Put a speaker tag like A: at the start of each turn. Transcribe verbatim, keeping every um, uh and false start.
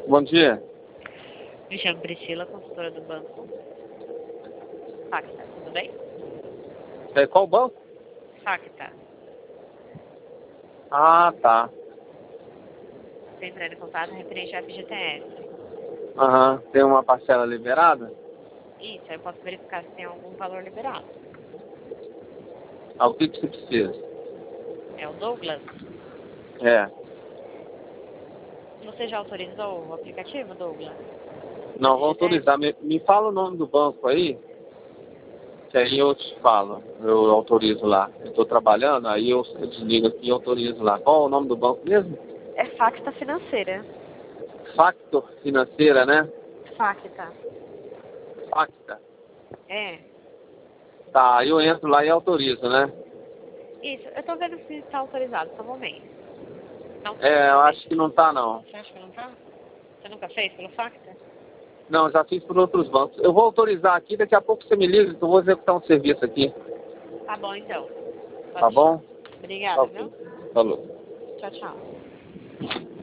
A: Bom dia.
B: Me chamo Priscila, consultora do banco Facta, tudo bem?
A: É, qual banco?
B: Facta.
A: Ah, tá.
B: Você entrando em contato referente ao F G T S.
A: Aham. Tem uma parcela liberada?
B: Isso, aí eu posso verificar se tem algum valor liberado.
A: Ah, o que, que você precisa?
B: É o Douglas.
A: É.
B: Você já autorizou o aplicativo, Douglas?
A: Não, vou autorizar. Me, me fala o nome do banco aí, que aí eu te falo. Eu autorizo lá. Eu estou trabalhando, aí eu, eu desligo aqui e autorizo lá. Qual é o nome do banco mesmo?
B: É Facta Financeira.
A: Factor Financeira, né?
B: Facta.
A: Facta.
B: É.
A: Tá, eu entro lá e autorizo, né?
B: Isso, eu tô vendo se está autorizado, só um momento. Não,
A: É, eu acho que não tá, não.
B: Você acha que não tá? Você nunca fez pelo Facta?
A: Não, já fiz por outros bancos. Eu vou autorizar aqui, daqui a pouco você me liga, que eu vou executar um serviço aqui.
B: Tá bom, então. Pode
A: Tá bom?
B: deixar. Obrigada,
A: Ok.
B: viu?
A: Falou.
B: Tchau, tchau.